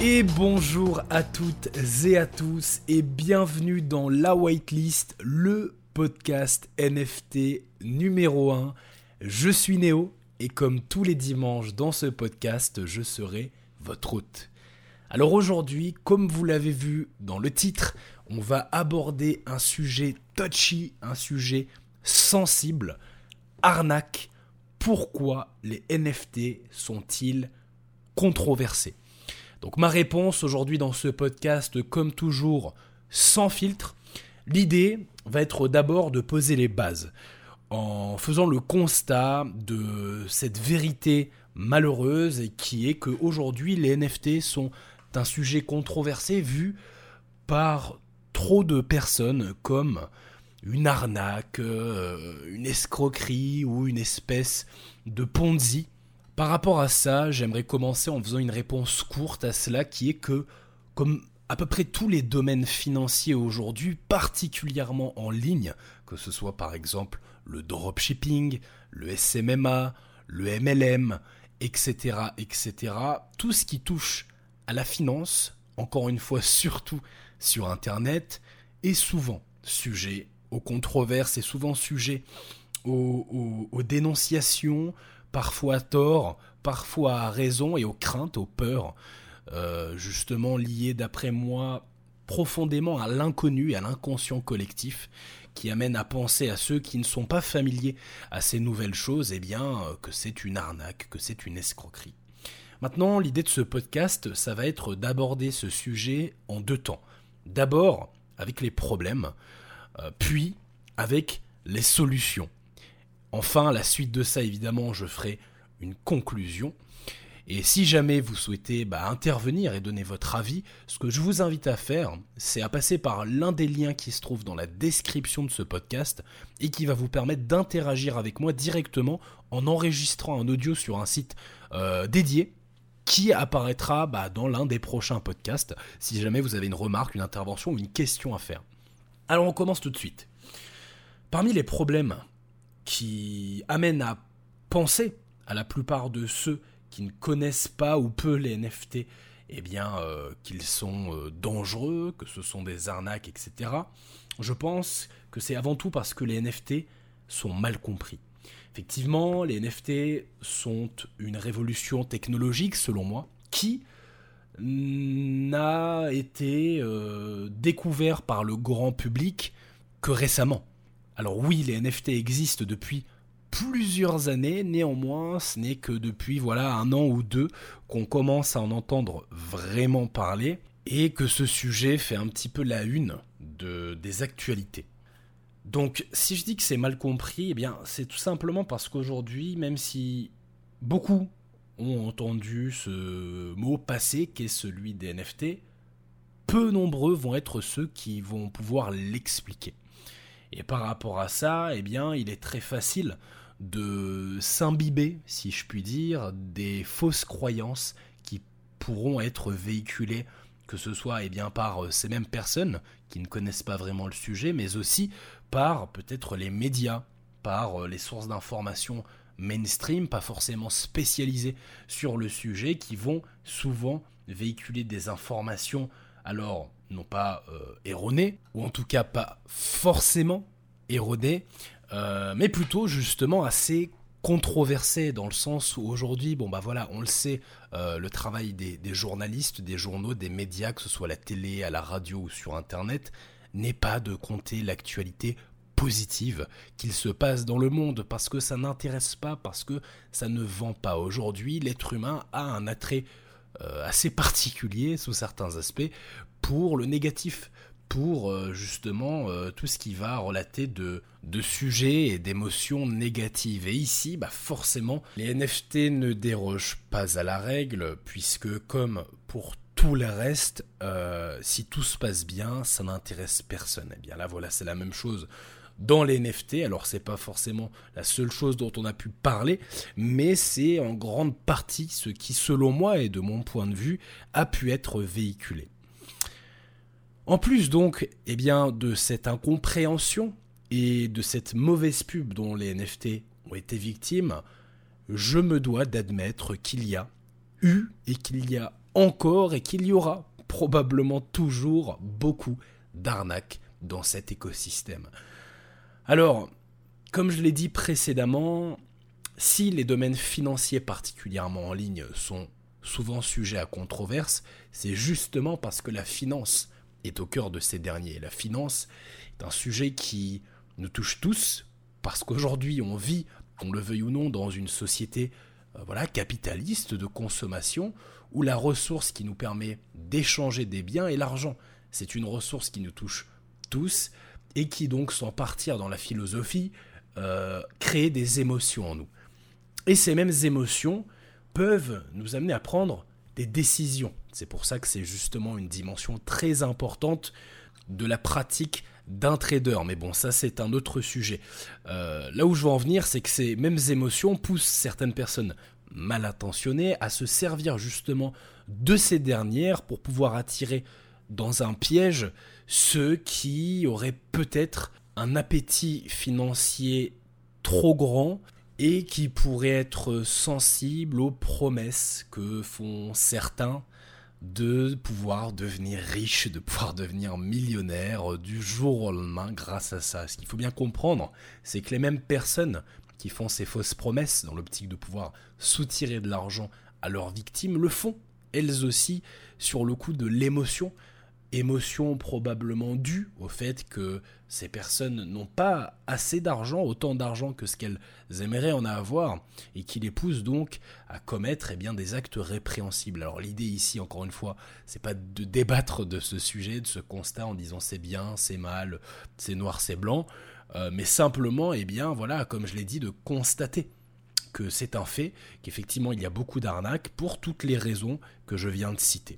Et bonjour à toutes et à tous et bienvenue dans La Whitelist, le podcast NFT numéro 1. Je suis Néo et comme tous les dimanches dans ce podcast, je serai votre hôte. Alors aujourd'hui, comme vous l'avez vu dans le titre, on va aborder un sujet touchy, un sujet sensible, arnaque. Pourquoi les NFT sont-ils controversés ? Donc ma réponse aujourd'hui dans ce podcast, comme toujours, sans filtre. L'idée va être d'abord de poser les bases, en faisant le constat de cette vérité malheureuse et qui est qu'aujourd'hui les NFT sont un sujet controversé vu par trop de personnes comme une arnaque, une escroquerie ou une espèce de Ponzi. Par rapport à ça, j'aimerais commencer en faisant une réponse courte à cela qui est que, comme à peu près tous les domaines financiers aujourd'hui, particulièrement en ligne, que ce soit par exemple le dropshipping, le SMMA, le MLM, etc., tout ce qui touche à la finance, encore une fois surtout sur Internet, est souvent sujet aux controverses, est souvent sujet aux dénonciations, parfois à tort, parfois à raison et aux craintes, aux peurs, justement liées d'après moi profondément à l'inconnu et à l'inconscient collectif qui amène à penser à ceux qui ne sont pas familiers à ces nouvelles choses, que c'est une arnaque, que c'est une escroquerie. Maintenant, l'idée de ce podcast, ça va être d'aborder ce sujet en deux temps. D'abord avec les problèmes, puis avec les solutions. Enfin, à la suite de ça, évidemment, je ferai une conclusion. Et si jamais vous souhaitez intervenir et donner votre avis, ce que je vous invite à faire, c'est à passer par l'un des liens qui se trouve dans la description de ce podcast et qui va vous permettre d'interagir avec moi directement en enregistrant un audio sur un site dédié qui apparaîtra dans l'un des prochains podcasts si jamais vous avez une remarque, une intervention ou une question à faire. Alors on commence tout de suite. Parmi les problèmes qui amène à penser à la plupart de ceux qui ne connaissent pas ou peu les NFT, qu'ils sont dangereux, que ce sont des arnaques, etc. Je pense que c'est avant tout parce que les NFT sont mal compris. Effectivement, les NFT sont une révolution technologique, selon moi, qui n'a été découvert par le grand public que récemment. Alors oui, les NFT existent depuis plusieurs années, néanmoins, ce n'est que depuis un an ou deux qu'on commence à en entendre vraiment parler et que ce sujet fait un petit peu la une des actualités. Donc si je dis que c'est mal compris, c'est tout simplement parce qu'aujourd'hui, même si beaucoup ont entendu ce mot passer qu'est celui des NFT, peu nombreux vont être ceux qui vont pouvoir l'expliquer. Et par rapport à ça, il est très facile de s'imbiber, si je puis dire, des fausses croyances qui pourront être véhiculées, que ce soit par ces mêmes personnes qui ne connaissent pas vraiment le sujet, mais aussi par peut-être les médias, par les sources d'information mainstream, pas forcément spécialisées sur le sujet, qui vont souvent véhiculer des informations alors non pas erronées, ou en tout cas pas forcément erronées, mais plutôt justement assez controversées, dans le sens où aujourd'hui, on le sait, le travail des journalistes, des journaux, des médias, que ce soit à la télé, à la radio ou sur Internet, n'est pas de compter l'actualité positive qu'il se passe dans le monde, parce que ça n'intéresse pas, parce que ça ne vend pas. Aujourd'hui, l'être humain a un attrait assez particulier sous certains aspects pour le négatif, pour justement tout ce qui va relater de sujets et d'émotions négatives. Et ici, forcément, les NFT ne dérogent pas à la règle, puisque comme pour tout le reste, si tout se passe bien, ça n'intéresse personne. C'est la même chose dans les NFT. Alors c'est pas forcément la seule chose dont on a pu parler, mais c'est en grande partie ce qui, selon moi et de mon point de vue, a pu être véhiculé. En plus donc, de cette incompréhension et de cette mauvaise pub dont les NFT ont été victimes, je me dois d'admettre qu'il y a eu et qu'il y a encore et qu'il y aura probablement toujours beaucoup d'arnaques dans cet écosystème. Alors, comme je l'ai dit précédemment, si les domaines financiers particulièrement en ligne sont souvent sujets à controverse, c'est justement parce que la finance est au cœur de ces derniers. La finance est un sujet qui nous touche tous, parce qu'aujourd'hui on vit, qu'on le veuille ou non, dans une société capitaliste de consommation, où la ressource qui nous permet d'échanger des biens est l'argent. C'est une ressource qui nous touche tous, et qui donc, sans partir dans la philosophie, crée des émotions en nous. Et ces mêmes émotions peuvent nous amener à prendre des décisions. C'est pour ça que c'est justement une dimension très importante de la pratique d'un trader. Mais bon, ça c'est un autre sujet. Là où je veux en venir, c'est que ces mêmes émotions poussent certaines personnes mal intentionnées à se servir justement de ces dernières pour pouvoir attirer dans un piège ceux qui auraient peut-être un appétit financier trop grand et qui pourraient être sensibles aux promesses que font certains de pouvoir devenir riche, de pouvoir devenir millionnaire du jour au lendemain grâce à ça. Ce qu'il faut bien comprendre, c'est que les mêmes personnes qui font ces fausses promesses dans l'optique de pouvoir soutirer de l'argent à leurs victimes le font, elles aussi, sur le coup de l'émotion. Émotion probablement due au fait que ces personnes n'ont pas assez d'argent, autant d'argent que ce qu'elles aimeraient en avoir, et qui les poussent donc à commettre des actes répréhensibles. Alors l'idée ici, encore une fois, c'est pas de débattre de ce sujet, de ce constat en disant c'est bien, c'est mal, c'est noir, c'est blanc, mais simplement, comme je l'ai dit, de constater que c'est un fait, qu'effectivement il y a beaucoup d'arnaques pour toutes les raisons que je viens de citer.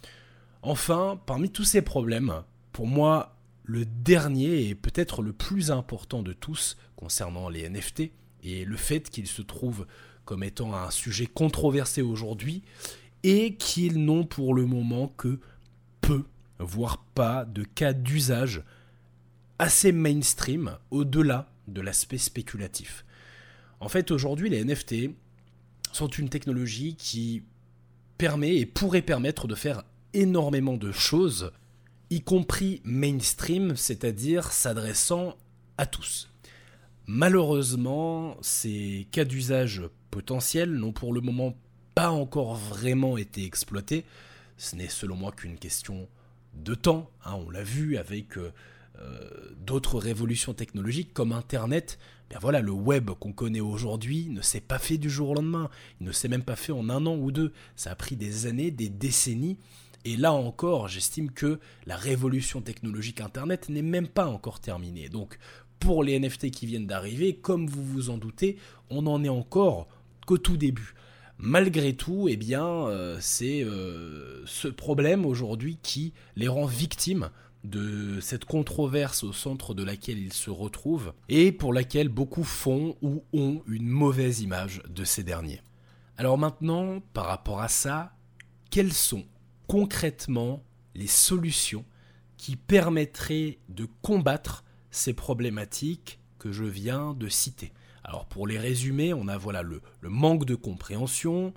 Enfin, parmi tous ces problèmes, pour moi, le dernier et peut-être le plus important de tous concernant les NFT et le fait qu'ils se trouvent comme étant un sujet controversé aujourd'hui et qu'ils n'ont pour le moment que peu, voire pas, de cas d'usage assez mainstream au-delà de l'aspect spéculatif. En fait, aujourd'hui, les NFT sont une technologie qui permet et pourrait permettre de faire énormément de choses, y compris mainstream, c'est-à-dire s'adressant à tous. Malheureusement, ces cas d'usage potentiels n'ont pour le moment pas encore vraiment été exploités. Ce n'est selon moi qu'une question de temps. On l'a vu avec d'autres révolutions technologiques comme Internet. Le web qu'on connaît aujourd'hui ne s'est pas fait du jour au lendemain. Il ne s'est même pas fait en 1 an ou 2. Ça a pris des années, des décennies. Et là encore, j'estime que la révolution technologique Internet n'est même pas encore terminée. Donc, pour les NFT qui viennent d'arriver, comme vous vous en doutez, on n'en est encore qu'au tout début. Malgré tout, c'est ce problème aujourd'hui qui les rend victimes de cette controverse au centre de laquelle ils se retrouvent et pour laquelle beaucoup font ou ont une mauvaise image de ces derniers. Alors maintenant, par rapport à ça, quelles sont concrètement les solutions qui permettraient de combattre ces problématiques que je viens de citer? Alors pour les résumer, on a le manque de compréhension,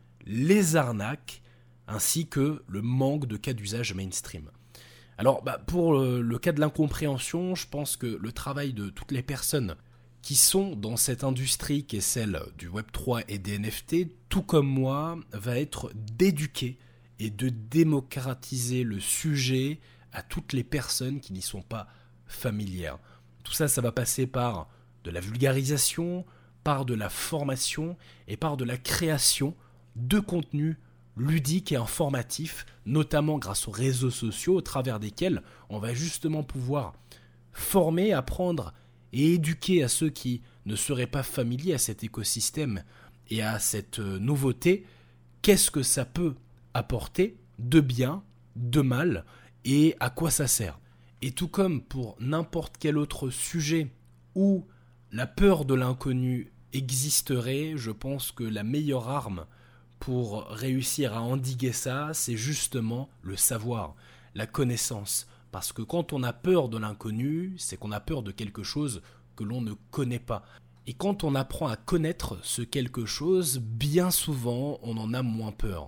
les arnaques, ainsi que le manque de cas d'usage mainstream. Alors pour le cas de l'incompréhension, je pense que le travail de toutes les personnes qui sont dans cette industrie qui est celle du Web3 et des NFT, tout comme moi, va être d'éduquer et de démocratiser le sujet à toutes les personnes qui n'y sont pas familières. Tout ça, ça va passer par de la vulgarisation, par de la formation et par de la création de contenus ludiques et informatifs, notamment grâce aux réseaux sociaux au travers desquels on va justement pouvoir former, apprendre et éduquer à ceux qui ne seraient pas familiers à cet écosystème et à cette nouveauté, qu'est-ce que ça peut apporter de bien, de mal et à quoi ça sert. Et tout comme pour n'importe quel autre sujet où la peur de l'inconnu existerait, je pense que la meilleure arme pour réussir à endiguer ça, c'est justement le savoir, la connaissance. Parce que quand on a peur de l'inconnu, c'est qu'on a peur de quelque chose que l'on ne connaît pas. Et quand on apprend à connaître ce quelque chose, bien souvent, on en a moins peur.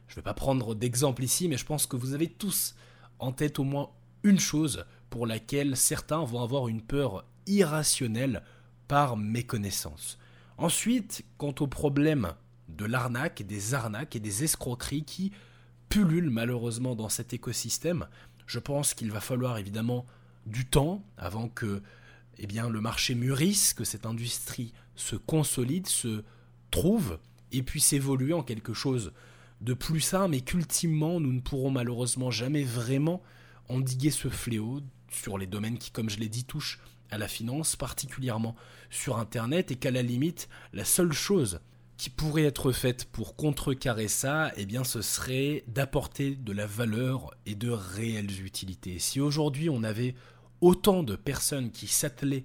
Je ne vais pas prendre d'exemple ici, mais je pense que vous avez tous en tête au moins une chose pour laquelle certains vont avoir une peur irrationnelle par méconnaissance. Ensuite, quant au problème de l'arnaque, des arnaques et des escroqueries qui pullulent malheureusement dans cet écosystème, je pense qu'il va falloir évidemment du temps avant que le marché mûrisse, que cette industrie se consolide, se trouve et puisse évoluer en quelque chose de plus sain, mais qu'ultimement nous ne pourrons malheureusement jamais vraiment endiguer ce fléau sur les domaines qui, comme je l'ai dit, touchent à la finance, particulièrement sur Internet, et qu'à la limite, la seule chose qui pourrait être faite pour contrecarrer ça, ce serait d'apporter de la valeur et de réelles utilités. Si aujourd'hui on avait autant de personnes qui s'attelaient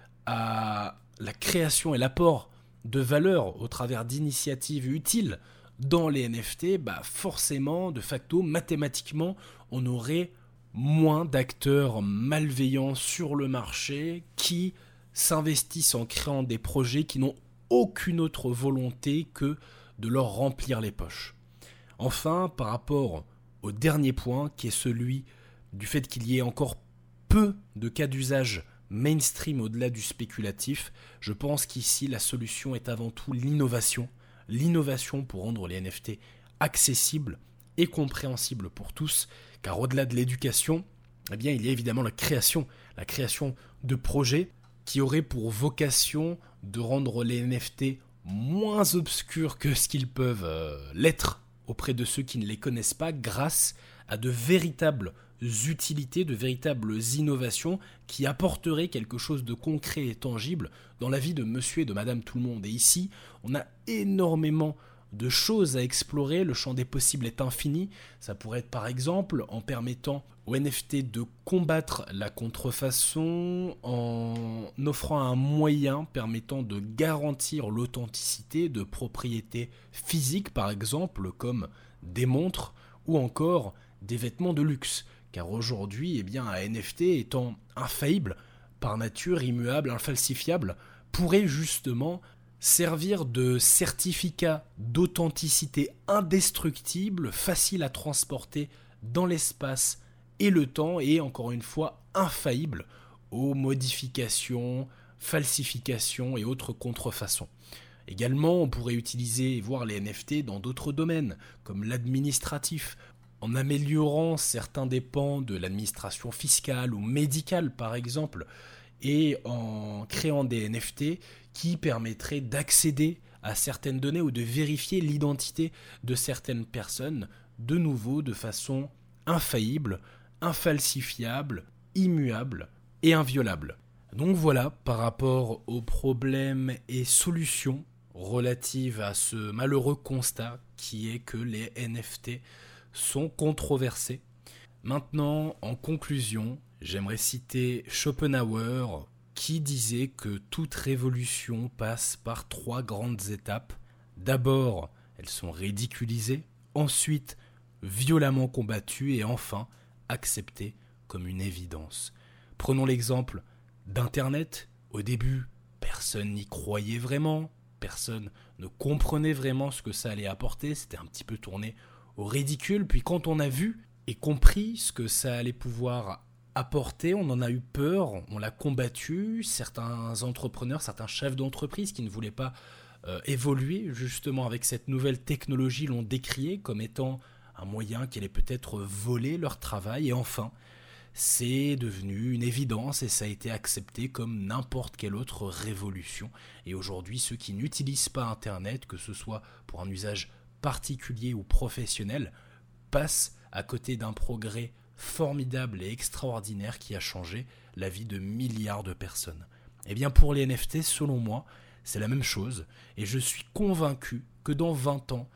à la création et l'apport de valeur au travers d'initiatives utiles dans les NFT, forcément, de facto, mathématiquement, on aurait moins d'acteurs malveillants sur le marché qui s'investissent en créant des projets qui n'ont aucune autre volonté que de leur remplir les poches. Enfin, par rapport au dernier point, qui est celui du fait qu'il y ait encore peu de cas d'usage mainstream au-delà du spéculatif, je pense qu'ici la solution est avant tout l'innovation. L'innovation pour rendre les NFT accessibles et compréhensibles pour tous, car au-delà de l'éducation, il y a évidemment la création de projets qui auraient pour vocation de rendre les NFT moins obscurs que ce qu'ils peuvent l'être auprès de ceux qui ne les connaissent pas, grâce à de véritables utilités, de véritables innovations qui apporteraient quelque chose de concret et tangible dans la vie de monsieur et de madame tout le monde. Et ici, on a énormément de choses à explorer, le champ des possibles est infini. Ça pourrait être par exemple en permettant aux NFT de combattre la contrefaçon, en offrant un moyen permettant de garantir l'authenticité de propriétés physiques par exemple, comme des montres ou encore des vêtements de luxe. Car aujourd'hui, un NFT étant infaillible, par nature immuable, infalsifiable, pourrait justement servir de certificat d'authenticité indestructible, facile à transporter dans l'espace et le temps, et encore une fois infaillible aux modifications, falsifications et autres contrefaçons. Également, on pourrait utiliser et voir les NFT dans d'autres domaines, comme l'administratif, en améliorant certains des pans de l'administration fiscale ou médicale par exemple, et en créant des NFT qui permettraient d'accéder à certaines données ou de vérifier l'identité de certaines personnes, de nouveau de façon infaillible, infalsifiable, immuable et inviolable. Donc voilà, par rapport aux problèmes et solutions relatives à ce malheureux constat qui est que les NFT sont controversés. Maintenant, en conclusion, j'aimerais citer Schopenhauer qui disait que toute révolution passe par 3 grandes étapes. D'abord, elles sont ridiculisées, ensuite violemment combattues et enfin acceptées comme une évidence. Prenons l'exemple d'Internet. Au début, personne n'y croyait vraiment, personne ne comprenait vraiment ce que ça allait apporter, c'était un petit peu tourné au ridicule, puis quand on a vu et compris ce que ça allait pouvoir apporter, on en a eu peur, on l'a combattu, certains entrepreneurs, certains chefs d'entreprise qui ne voulaient pas évoluer justement avec cette nouvelle technologie l'ont décrié comme étant un moyen qui allait peut-être voler leur travail, et enfin, c'est devenu une évidence et ça a été accepté comme n'importe quelle autre révolution. Et aujourd'hui, ceux qui n'utilisent pas Internet, que ce soit pour un usage particulier ou professionnel, passent à côté d'un progrès formidable et extraordinaire qui a changé la vie de milliards de personnes. Et bien pour les NFT, selon moi, c'est la même chose, et je suis convaincu que dans 20 ans,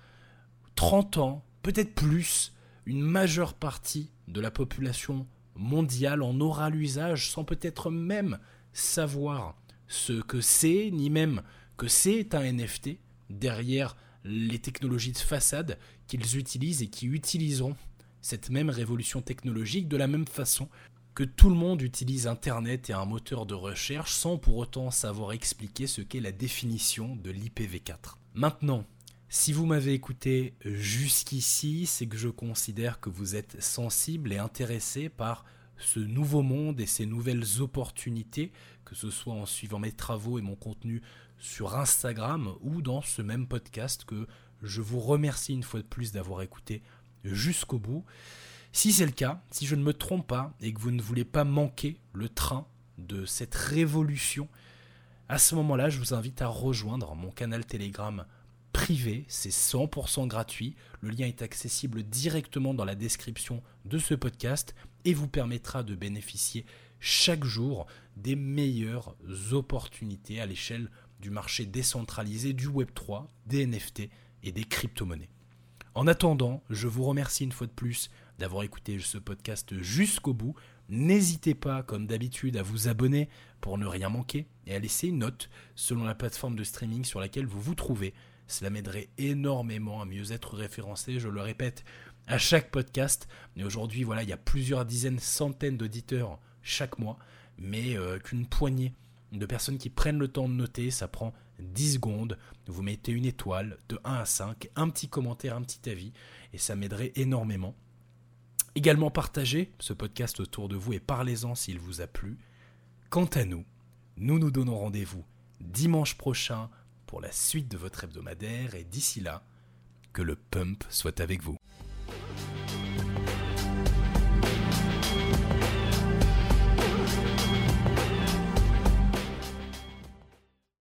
30 ans, peut-être plus, une majeure partie de la population mondiale en aura l'usage sans peut-être même savoir ce que c'est, ni même que c'est un NFT derrière les technologies de façade qu'ils utilisent et qui utiliseront cette même révolution technologique de la même façon que tout le monde utilise Internet et un moteur de recherche sans pour autant savoir expliquer ce qu'est la définition de l'IPv4. Maintenant, Si vous m'avez écouté jusqu'ici, c'est que je considère que vous êtes sensible et intéressé par ce nouveau monde et ces nouvelles opportunités, que ce soit en suivant mes travaux et mon contenu sur Instagram ou dans ce même podcast que je vous remercie une fois de plus d'avoir écouté jusqu'au bout. Si c'est le cas, si je ne me trompe pas et que vous ne voulez pas manquer le train de cette révolution, à ce moment-là, je vous invite à rejoindre mon canal Telegram privé, c'est 100% gratuit. Le lien est accessible directement dans la description de ce podcast et vous permettra de bénéficier chaque jour des meilleures opportunités à l'échelle du marché décentralisé du Web3, des NFT et des crypto-monnaies. En attendant, je vous remercie une fois de plus d'avoir écouté ce podcast jusqu'au bout. N'hésitez pas, comme d'habitude, à vous abonner pour ne rien manquer et à laisser une note selon la plateforme de streaming sur laquelle vous vous trouvez. Cela m'aiderait énormément à mieux être référencé, je le répète, à chaque podcast. Mais aujourd'hui, voilà, il y a plusieurs dizaines, centaines d'auditeurs chaque mois, mais qu'une poignée de personnes qui prennent le temps de noter, ça prend 10 secondes. Vous mettez une étoile de 1 à 5, un petit commentaire, un petit avis, et ça m'aiderait énormément. Également partagez ce podcast autour de vous et parlez-en s'il vous a plu. Quant à nous, nous donnons rendez-vous dimanche prochain pour la suite de votre hebdomadaire et d'ici là, que le pump soit avec vous.